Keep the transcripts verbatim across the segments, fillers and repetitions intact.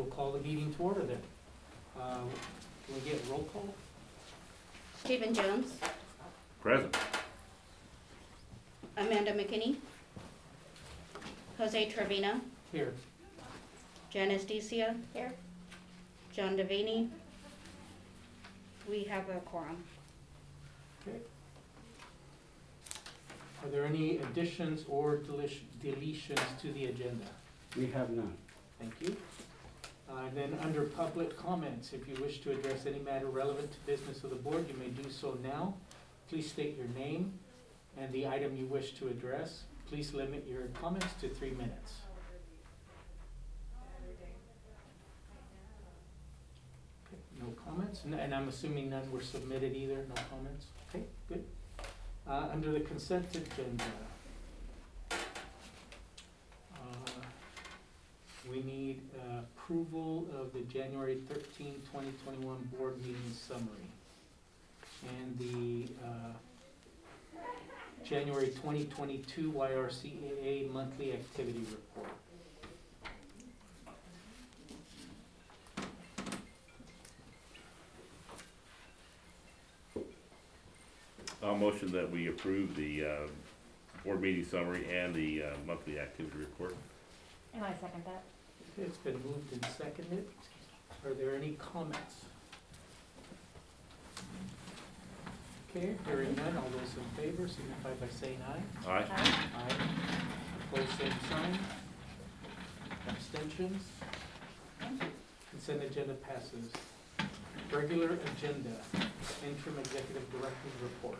call the meeting to order then. Uh, Can we get roll call? Stephen Jones, Present. Amanda McKinney, Jose Trevino, Here. Janice Decia. Here. John Devaney. We have a quorum. Okay. Are there any additions or delish- deletions to the agenda? We have none. Thank you. Uh, and then under public comments, if you wish to address any matter relevant to business of the board, you may do so now. Please state your name and the item you wish to address. Please limit your comments to three minutes. Okay, no comments, and, and I'm assuming none were submitted either, no comments? Okay, good. Uh, under the consent agenda, uh, we need uh, approval of the January thirteenth, twenty twenty-one board meeting summary and the uh, January twenty twenty-two Y R C A A monthly activity report. I'll motion that we approve the uh, board meeting summary and the uh, monthly activity report. And I second that. Okay, it's been moved and seconded. Are there any comments? Okay, hearing none, all those in favor signify by saying aye. Aye. Aye. Opposed, same sign. Abstentions? Consent agenda passes. Regular agenda, interim executive director's report.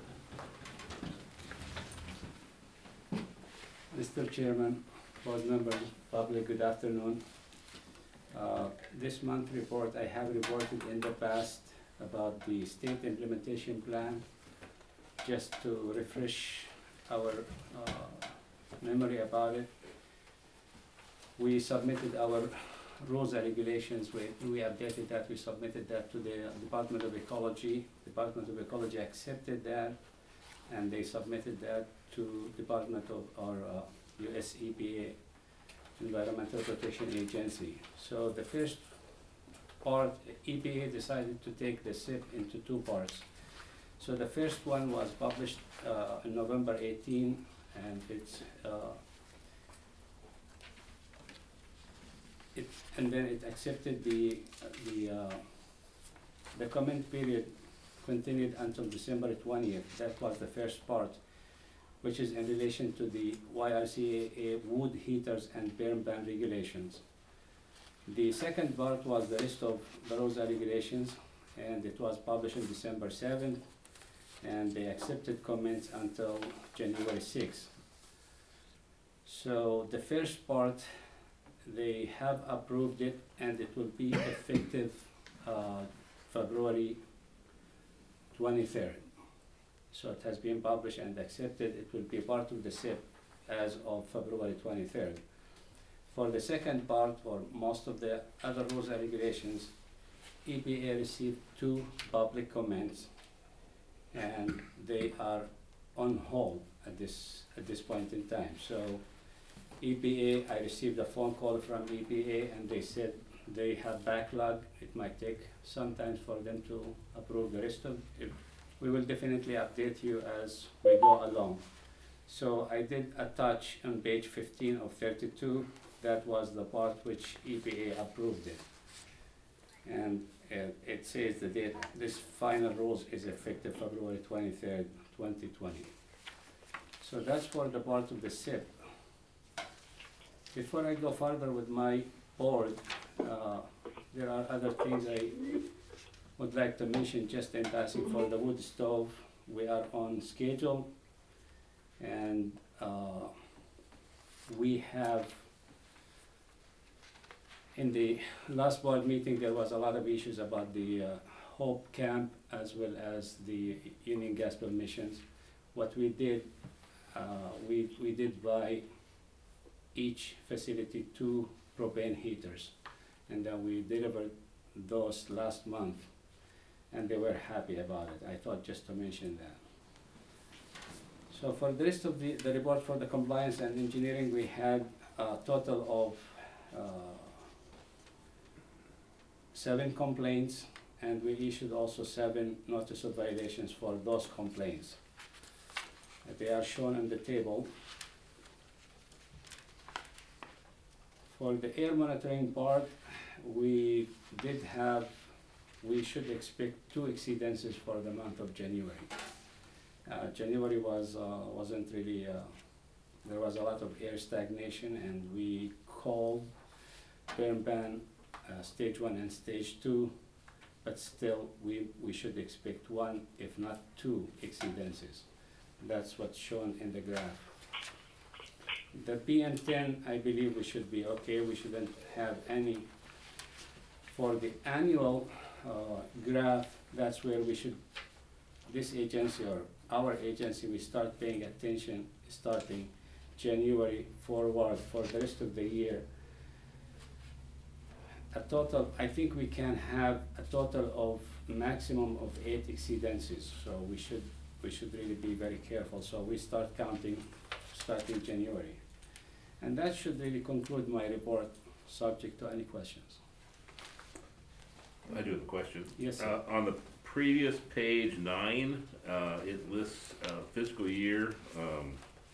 Mister Chairman, board members, public, good afternoon. Uh, This month report, I have reported in the past about the state implementation plan, just to refresh our uh, memory about it. We submitted our rules and regulations, we, we updated that, we submitted that to the Department of Ecology. Department of Ecology accepted that, and they submitted that to Department of, or uh, U S E P A, Environmental Protection Agency. So the first part, E P A decided to take the S I P into two parts. So the first one was published uh, on November eighteenth, and it's uh, It, and then it accepted the, uh, the, uh, the comment period continued until December twentieth. That was the first part, which is in relation to the Y R C A A wood heaters and burn ban regulations. The second part was the rest of the rules and regulations, and it was published on December seventh, and they accepted comments until January sixth. So the first part, they have approved it, and it will be effective uh, February twenty-third. So it has been published and accepted. It will be part of the S I P as of February twenty-third. For the second part, or most of the other rules and regulations, E P A received two public comments, and they are on hold at this at this point in time. So E P A, I received a phone call from E P A, and they said they have backlog. It might take some time for them to approve the rest of it. We will definitely update you as we go along. So I did attach on page fifteen of thirty-two, that was the part which E P A approved it. And uh, it says the date, this final rules is effective February twenty-third, twenty twenty. So that's for the part of the S I P. Before I go further with my board, uh, there are other things I would like to mention just in passing. For the wood stove, we are on schedule, and uh, we have, in the last board meeting, there was a lot of issues about the uh, Hope Camp as well as the Union gas permissions. What we did, uh, we, we did buy each facility two propane heaters, and then we delivered those last month, and they were happy about it. I thought just to mention that. So for the rest of the, the report for the compliance and engineering, we had a total of uh, seven complaints, and we issued also seven notice of violations for those complaints. Uh, They are shown on the table. For the air monitoring board, we did have, we should expect two exceedances for the month of January. Uh, January was, uh, wasn't really, uh, there was a lot of air stagnation, and we called burn ban, uh, stage one and stage two, but still, we, we should expect one, if not two exceedances. That's what's shown in the graph. The P N ten, I believe we should be okay, we shouldn't have any. For the annual, uh, graph, that's where we should, this agency or our agency, we start paying attention starting January forward for the rest of the year. A total, I think we can have a total of maximum of eight exceedances, so we should, we should really be very careful. So we start counting starting January. And that should really conclude my report, subject to any questions. I do have a question. Yes, sir. Uh, on the previous page nine, uh, it lists, uh, fiscal year, um,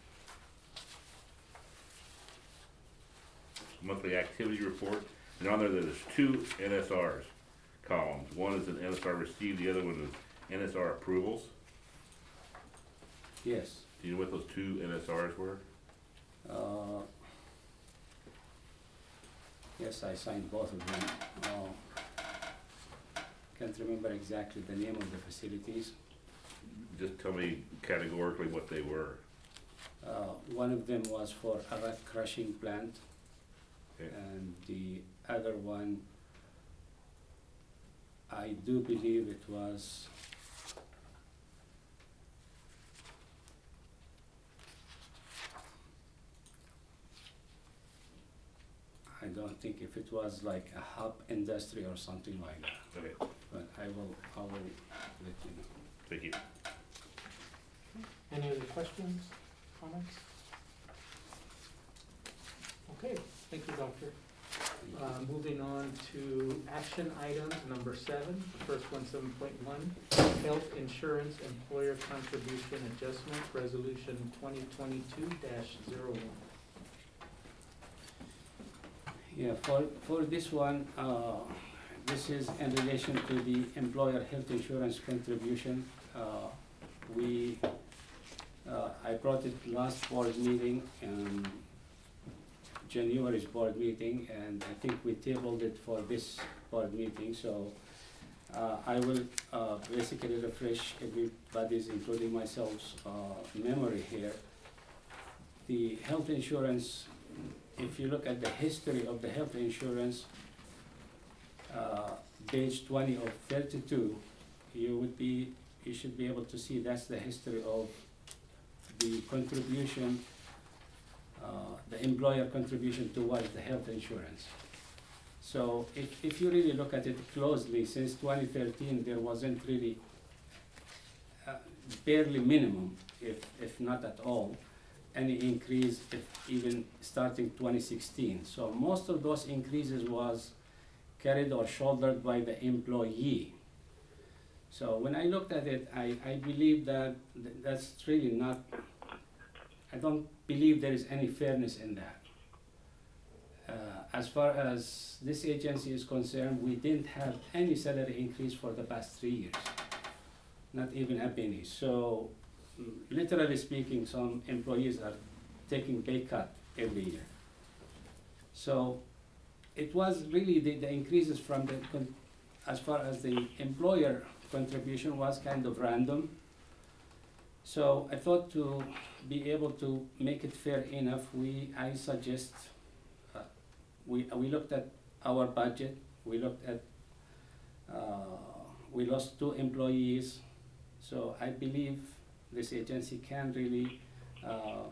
monthly activity report, and on there, there's two N S Rs columns. One is an N S R received, the other one is N S R approvals. Yes. Do you know what those two N S Rs were? Uh, Yes, I signed both of them. Uh, Can't remember exactly the name of the facilities. Just tell me categorically what they were. Uh, One of them was for a rock crushing plant, Okay. and the other one, I do believe it was, I don't think if it was like a hub industry or something like that, Okay, but I will, I will let you know. thank you. Any other questions, comments? Okay, thank you, Doctor. Uh, moving on to action items, number seven, the first one, seven point one, health insurance employer contribution adjustment, resolution twenty twenty-two dash zero one. Yeah, for, for this one, uh, this is in relation to the employer health insurance contribution. Uh, we, uh, I brought it last board meeting, um, January's board meeting, and I think we tabled it for this board meeting, so uh, I will uh, basically refresh everybody's, including myself's, uh, memory here. The health insurance, if you look at the history of the health insurance, uh, page twenty of thirty-two, you would be, you should be able to see that's the history of the contribution, uh, the employer contribution towards the health insurance. So if, if you really look at it closely, since twenty thirteen, there wasn't really, uh, barely minimum, if, if not at all, any increase, if even starting twenty sixteen. So most of those increases was carried or shouldered by the employee. So when I looked at it, I, I believe that th- that's really not, I don't believe there is any fairness in that. Uh, as far as this agency is concerned, we didn't have any salary increase for the past three years, not even a penny. So mm, literally speaking, some employees are taking pay cut every year. So it was really the, the increases from the, con- as far as the employer contribution was kind of random. So I thought to be able to make it fair enough, we, I suggest, uh, we, we looked at our budget, we looked at, uh, we lost two employees. So I believe this agency can really, uh,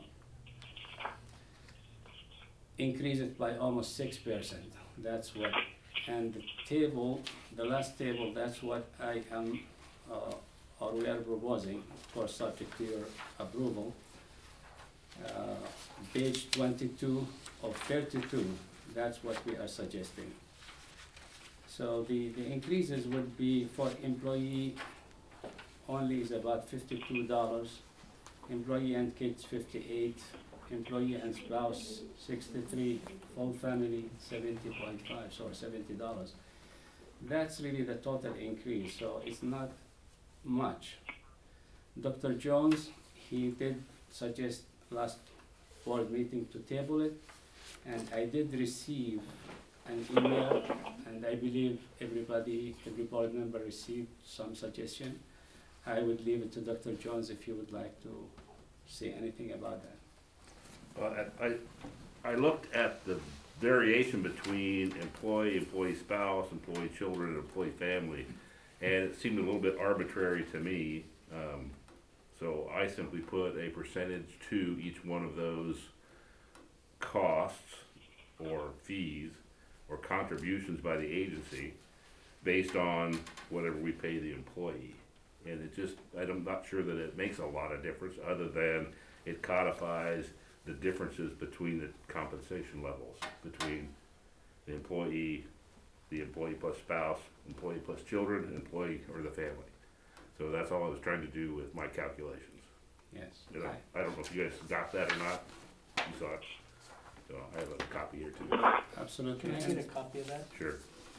increase it by almost six percent. That's what, and the table, the last table, that's what I am, uh, or we are proposing, of course, subject to your approval. Uh, page twenty-two of thirty-two, that's what we are suggesting. So the, the increases would be for employee only is about fifty-two dollars, employee and kids fifty-eight, employee and spouse sixty-three, full family seventy point five, so seventy dollars. That's really the total increase, so it's not much. Doctor Jones, he did suggest last board meeting to table it, and I did receive an email, and I believe everybody, every board member received some suggestion. I would leave it to Doctor Jones if you would like to say anything about that. Well, I, I I looked at the variation between employee, employee spouse, employee children, and employee family, and it seemed a little bit arbitrary to me. Um, so I simply put a percentage to each one of those costs or fees or contributions by the agency based on whatever we pay the employee. And it just, I'm not sure that it makes a lot of difference, other than it codifies the differences between the compensation levels, between the employee, the employee plus spouse, employee plus children, employee or the family. So that's all I was trying to do with my calculations. Yes. You know, I- I don't know if you guys got that or not, you saw it. So I have a copy here too, Absolutely. Can I get a copy of that? sure.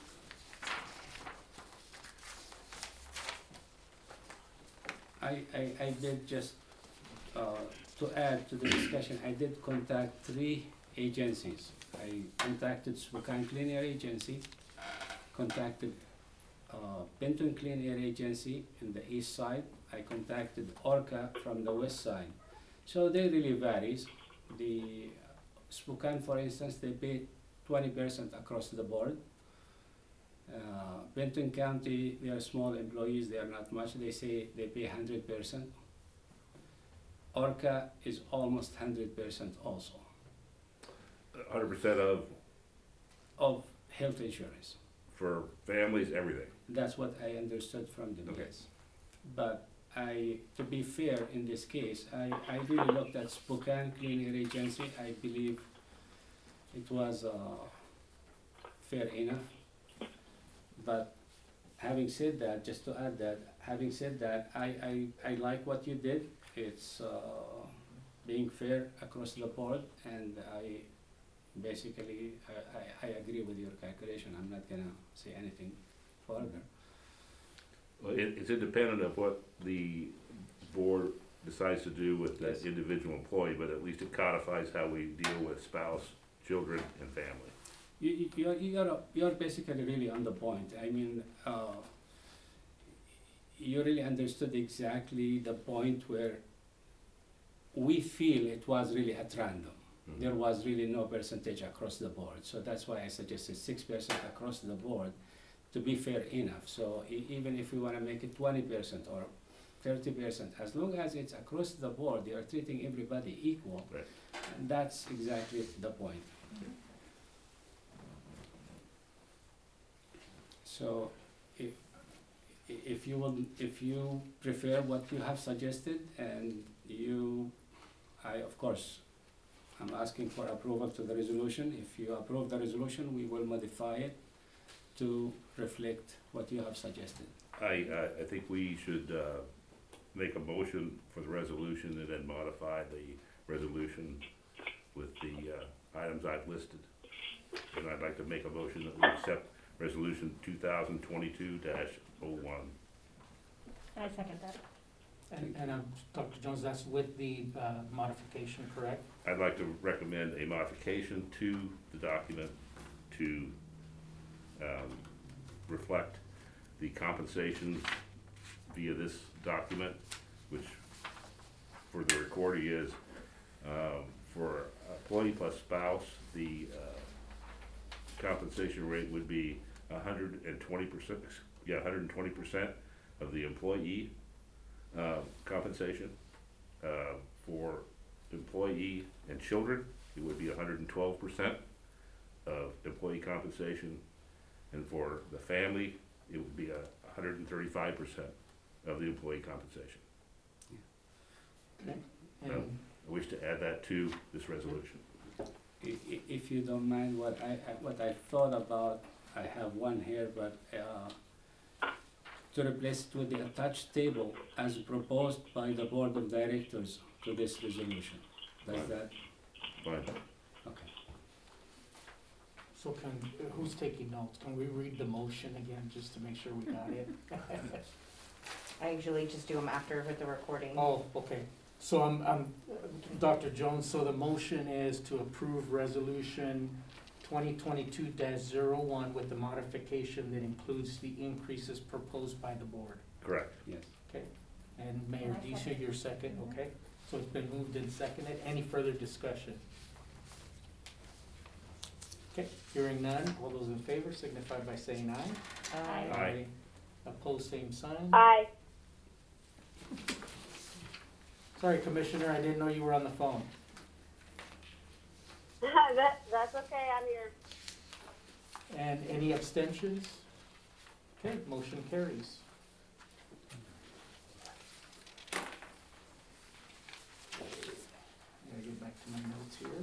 I, I, I did just, uh, to add to the discussion, I did contact three agencies. I contacted Spokane Clean Air Agency, contacted, uh, Benton Clean Air Agency in the east side, I contacted Orca from the west side. So they really varies. The Spokane, for instance, they pay twenty percent across the board. Uh, Benton County, they are small employees, they are not much, they say they pay hundred percent. Orca is almost hundred percent also Hundred percent of, of health insurance. for families, everything. That's what I understood from them, Okay. yes. But I, to be fair in this case, I, I really looked at Spokane Clean Air Agency, I believe it was, uh, fair enough. But having said that, just to add that, having said that, I, I, I like what you did. It's, uh, being fair across the board, and I, basically, I, I, I agree with your calculation. I'm not gonna say anything further. Well, it, it's independent of what the board decides to do with the Yes. individual employee, but at least it codifies how we deal with spouse, children, and family. You, you, you're, you're, you're basically really on the point. I mean, uh, you really understood exactly the point where we feel it was really at random. Mhm. There was really no percentage across the board, so that's why I suggested six percent across the board to be fair enough. So e- even if we wanna make it twenty percent or thirty percent, as long as it's across the board, they are treating everybody equal. Right. And that's exactly the point. So if, if you will, if you prefer what you have suggested and you, I, of course, I'm asking for approval to the resolution. If you approve the resolution, we will modify it to reflect what you have suggested. I, I, I think we should, uh, make a motion for the resolution and then modify the resolution with the, uh, items I've listed. And I'd like to make a motion that we accept resolution two thousand twenty-two dash oh one. I second that. And, and, um, Doctor Jones, that's with the, uh, modification, correct? I'd like to recommend a modification to the document to, um, reflect the compensation via this document, which for the recording is, um, for employee plus spouse, the, uh, compensation rate would be a hundred and twenty percent, yeah, hundred and twenty percent of the employee, uh, compensation. Uh, for employee and children, it would be hundred and twelve percent of employee compensation. And for the family, it would be a hundred and thirty-five percent of the employee compensation. Okay. No. And, I wish to add that to this resolution. I- i- If you don't mind, what I, I- what I thought about, I have one here, but, uh, to replace it with the attached table as proposed by the board of directors to this resolution. Does Right. that, Fine. okay. So can, who's taking notes? Can we read the motion again, just to make sure we got it? I usually just do them after with the recording. Oh, okay. So I'm, I'm, Doctor Jones, so the motion is to approve resolution twenty twenty-two dash zero one with the modification that includes the increases proposed by the board. Correct. Yes. Okay, and Mayor I Deesha, second. your second, Mhm. okay? So it's been moved and seconded. Any further discussion? Okay, hearing none. All those in favor signify by saying aye. Uh, Aye. Opposed, same sign. Aye. Sorry, Commissioner, I didn't know you were on the phone. That, that's okay, I'm here. And any abstentions? Okay, motion carries. Gotta get back to my notes here.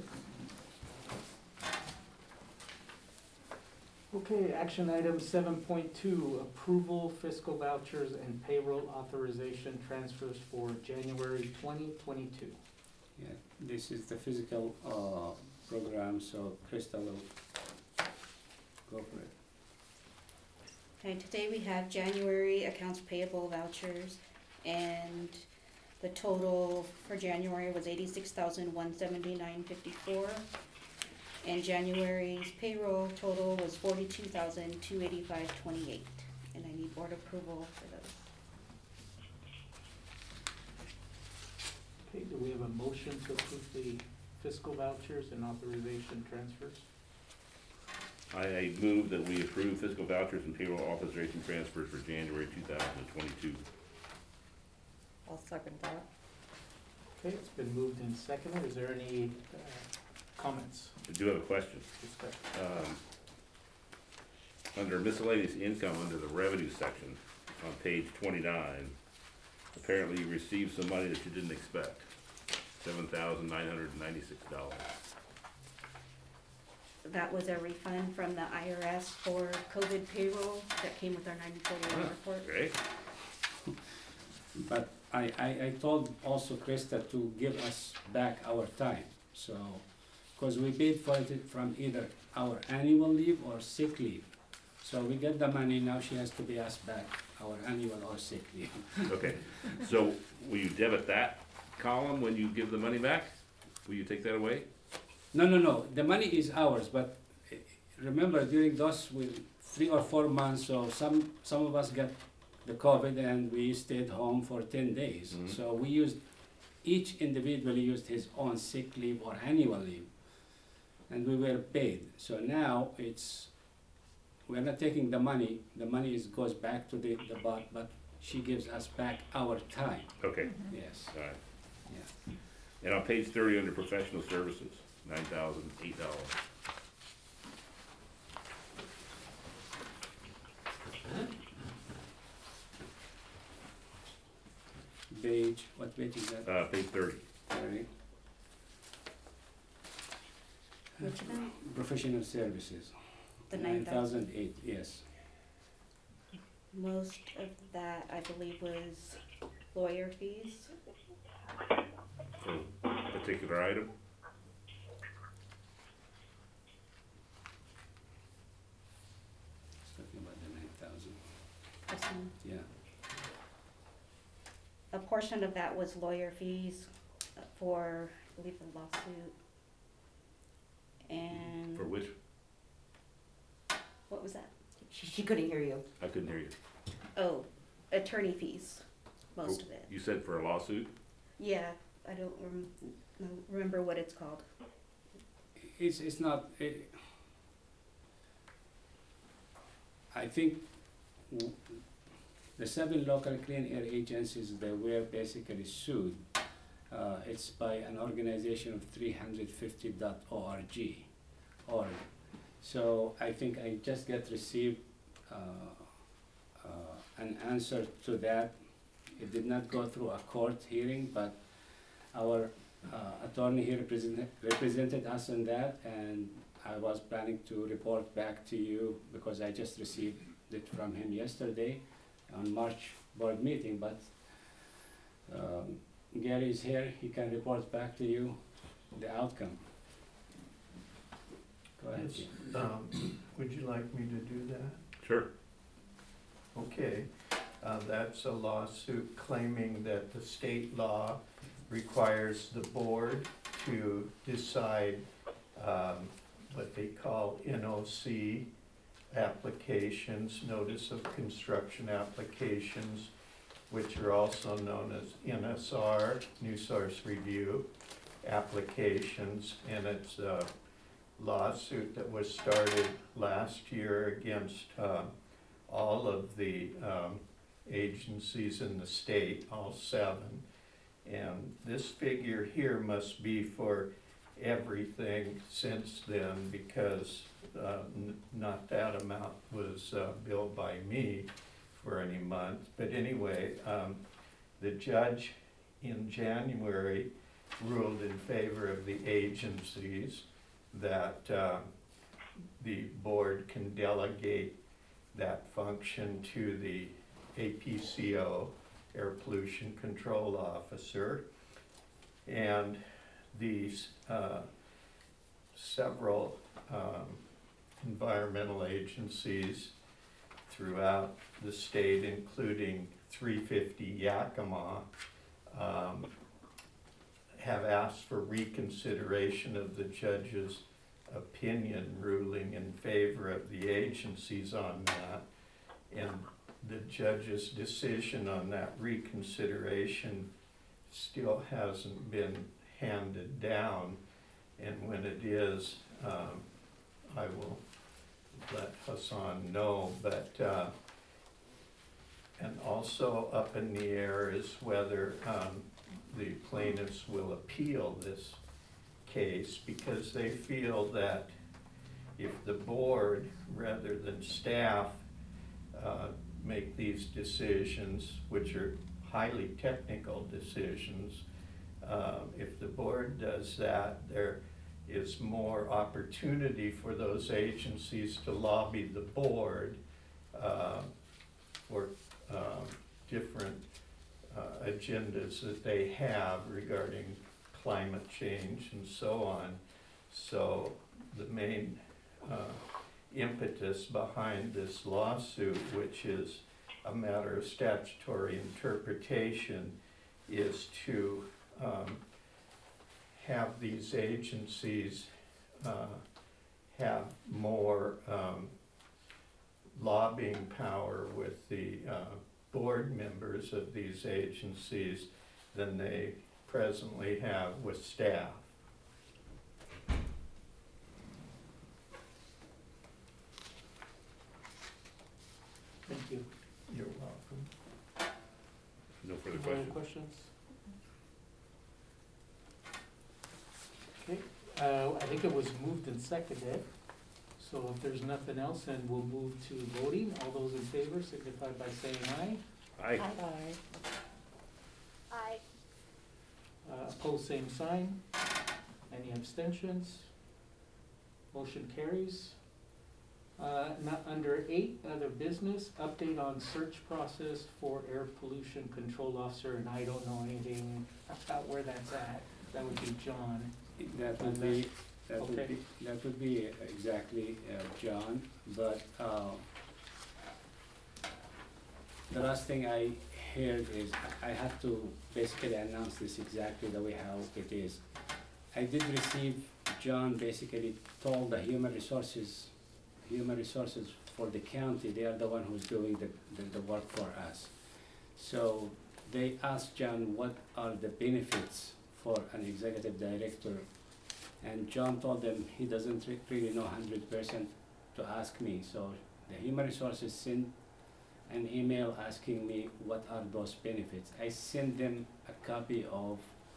Okay, action item seven point two, approval fiscal vouchers and payroll authorization transfers for January twenty twenty-two. Yeah, this is the physical, uh, program, so Krista will go for it. Okay, today we have January accounts payable vouchers, and the total for January was eighty-six thousand, one seventy-nine fifty-four. And January's payroll total was forty-two thousand, two eighty-five twenty-eight, and I need board approval for those. Okay, do we have a motion to approve the fiscal vouchers and authorization transfers? I move that we approve fiscal vouchers and payroll authorization transfers for January two thousand twenty-two. I'll second that. Okay, it's been moved and seconded. Is there any uh, comments, I do have a question. discussion? Um, Under miscellaneous income, under the revenue section, on page twenty-nine, apparently you received some money that you didn't expect, seven thousand nine hundred and ninety-six dollars. That was a refund from the I R S for COVID payroll that came with our ninety-four year report. Great. But I, I, I told also Krista to give us back our time, so, cause we paid for it from either our annual leave or sick leave. So we get the money, now she has to pay us back our annual or sick leave. Okay, so will you debit that column when you give the money back? Will you take that away? No, no, no, the money is ours, but eh, remember during those with three or four months, so some, some of us got the COVID and we stayed home for ten days. Mhm. So we used, each individually used his own sick leave or annual leave. And we were paid, so now it's, we're not taking the money, the money is, goes back to the, the bot, but she gives us back our time, Okay, yes, all right. yeah. And on page thirty, under professional services, nine thousand eight dollars. Page, what page is that? Uh, page thirty. Sorry. Which one? Professional services. The nine thousand. eight, yes. Most of that, I believe, was lawyer fees. For a particular item? It's talking about the nine thousand, This one. yeah. A portion of that was lawyer fees for, I believe, the lawsuit. And, For which? what was that? She, she couldn't hear you. I couldn't hear you. Oh, attorney fees, most of it. You said for a lawsuit? Yeah, I don't rem- no- remember what it's called. It's, it's not, it, I think w- the seven local clean air agencies that were basically sued, uh, it's by an organization of three hundred fifty dot org, org. So I think I just got received, uh, uh, an answer to that. It did not go through a court hearing, but our uh, attorney here represent, represented us on that, and I was planning to report back to you because I just received it from him yesterday on March board meeting, but um, Gary is here, he can report back to you the outcome. Go ahead. Yes, um, would you like me to do that? Sure. Okay, uh, that's a lawsuit claiming that the state law requires the board to decide, um, what they call N O C applications, notice of construction applications, which are also known as N S R, New Source Review applications, and it's a lawsuit that was started last year against, uh, all of the, um, agencies in the state, all seven. And this figure here must be for everything since then, because, uh, n- not that amount was, uh, billed by me for any month. But anyway, um, the judge in January ruled in favor of the agencies that, uh, the board can delegate that function to the A P C O, Air Pollution Control Officer. And these, uh, several, um, environmental agencies throughout the state, including three fifty Yakima, um, have asked for reconsideration of the judge's opinion ruling in favor of the agencies on that. And the judge's decision on that reconsideration still hasn't been handed down. And when it is, um, I will let Hassan know, but, uh, and also up in the air is whether, um, the plaintiffs will appeal this case, because they feel that if the board, rather than staff, uh, make these decisions, which are highly technical decisions, uh, if the board does that, there is more opportunity for those agencies to lobby the board uh, for um, different uh, agendas that they have regarding climate change and so on. So the main uh, impetus behind this lawsuit, which is a matter of statutory interpretation, is to um, have these agencies uh, have more um, lobbying power with the uh, board members of these agencies than they presently have with staff. Thank you. You're welcome. No further Any other questions? questions? Okay, uh, I think it was moved and seconded, so if there's nothing else, then we'll move to voting. All those in favor signify by saying aye. Aye. Aye. Uh, opposed, same sign. Any abstentions? Motion carries. Uh, not under eight, other business, update on search process for air pollution control officer, and I don't know anything about where that's at. That would be John. That would be, that would Okay. be, that would be exactly, uh, John, but, uh, the last thing I heard is, I I have to basically announce this exactly the way how it is. I did receive, John basically told the human resources, human resources for the county, they are the one who's doing the, the, the work for us. So they asked John what are the benefits for an executive director, and John told them he doesn't re- really know hundred percent to ask me. So the human resources sent an email asking me what are those benefits. I sent them a copy of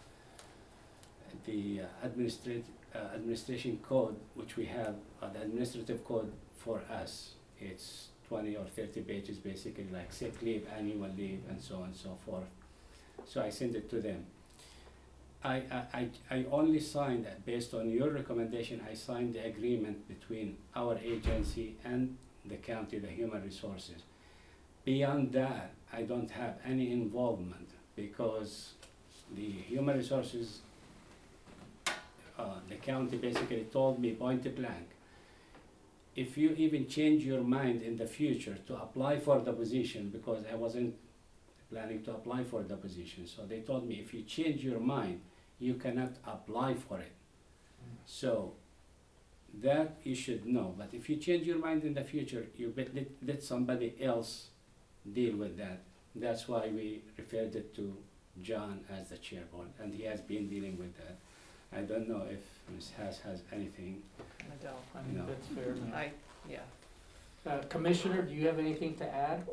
the uh, administrat- uh, administration code, which we have, uh, the administrative code for us. It's twenty or thirty pages, basically, like sick leave, annual leave, and so on and so forth. So I sent it to them. I, I, I I only signed, that based on your recommendation, I signed the agreement between our agency and the county, the human resources. Beyond that, I don't have any involvement because the human resources, uh, the county basically told me point blank, if you even change your mind in the future to apply for the position, because I wasn't planning to apply for the position, so they told me if you change your mind, you cannot apply for it. So that you should know, but if you change your mind in the future, you bet, let, let somebody else deal with that. That's why we referred it to John as the chairman, and he has been dealing with that. I don't know if Miz Haas has anything. I don't. I think No. that's fair, Mayor. I, yeah. Uh, Commissioner, do you have anything to add?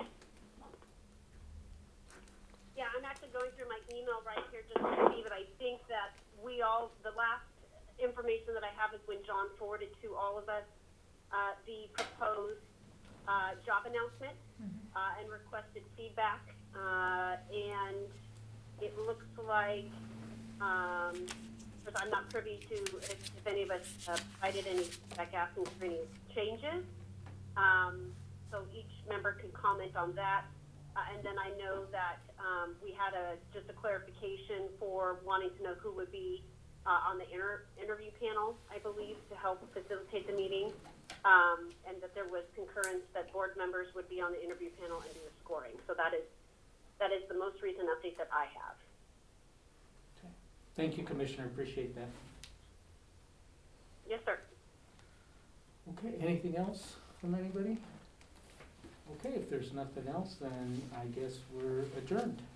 Yeah, I'm actually going through my email right here just to see, but I think that we all, the last information that I have is when John forwarded to all of us, uh, the proposed, uh, job announcement, uh, and requested feedback, uh, and it looks like, um, because I'm not privy to if, if any of us uh, provided any feedback asking for any changes. Um, so each member can comment on that. Uh, and then I know that um, we had a just a clarification for wanting to know who would be uh, on the inter interview panel, I believe, to help facilitate the meeting, um, and that there was concurrence that board members would be on the interview panel and do the scoring. So that is that is the most recent update that I have. Thank you, Commissioner, appreciate that. Yes, sir. Okay, anything else from anybody? Okay, if there's nothing else, then I guess we're adjourned.